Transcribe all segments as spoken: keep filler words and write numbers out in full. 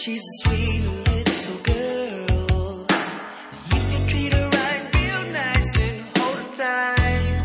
She's a sweet little girl. You can treat her right real nice and hold her tight.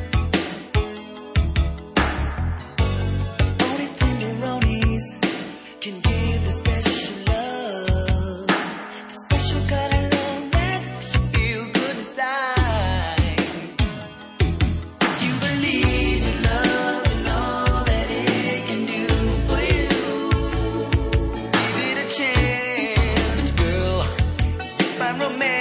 Only tenderonis can give the special love, the special kind of love that makes you feel good inside. You believe in love and all that it can do for you. Give it a chance, girl. You find romance.